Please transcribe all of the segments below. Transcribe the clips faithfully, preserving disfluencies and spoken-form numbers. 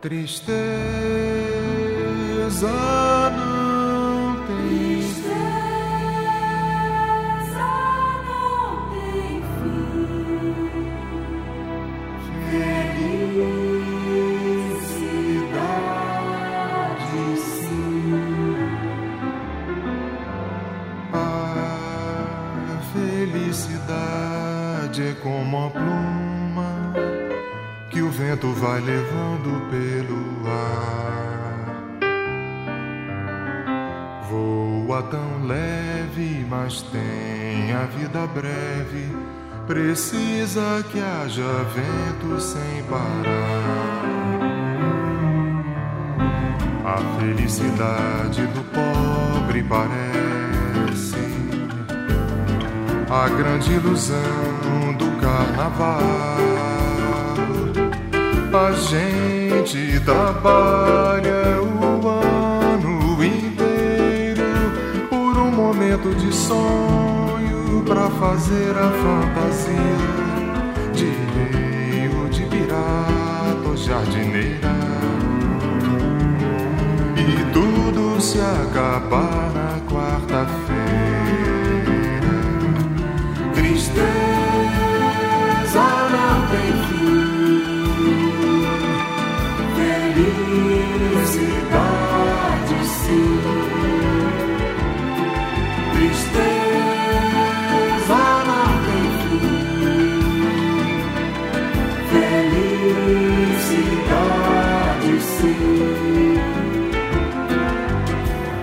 Tristeza não tem Tristeza não tem fim. felicidade, sim. A felicidade é como a pluma que o vento vai levando pelo ar. Voa tão leve, mas tem a vida breve. Precisa que haja vento sem parar. A felicidade do pobre parece a grande ilusão do carnaval. A gente trabalha o ano inteiro por um momento de sonho pra fazer a fantasia de rei ou de pirata ou jardineira. E tudo se acabar na quarta-feira. Tristeza não tem fim. Felicidade, sim. Tristeza não tem fim. Felicidade, sim. A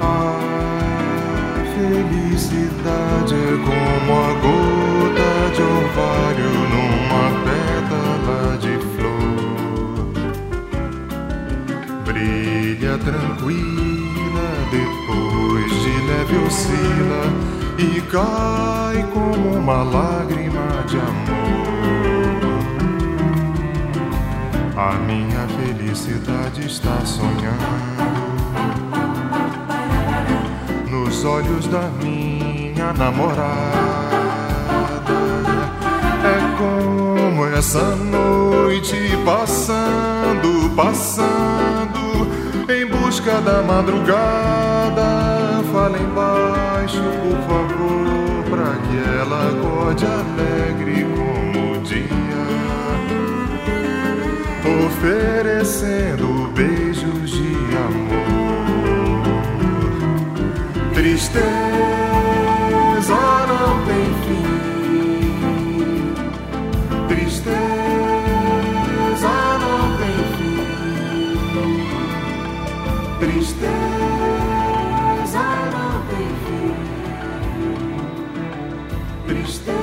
felicidade é como a gota de orvalho numa pétala de flor. Brilha tranquila, depois de leve oscila e cai como uma lágrima de amor. A minha felicidade está sonhando nos olhos da minha namorada. É como essa noite passando, passando em busca da madrugada. Fala embaixo, por favor, pra que ela acorde alegre como o dia, oferecendo beijos de amor. Tristeza não tem fim. Tristeza não tem fim. Tristeza não tem fim. Tristeza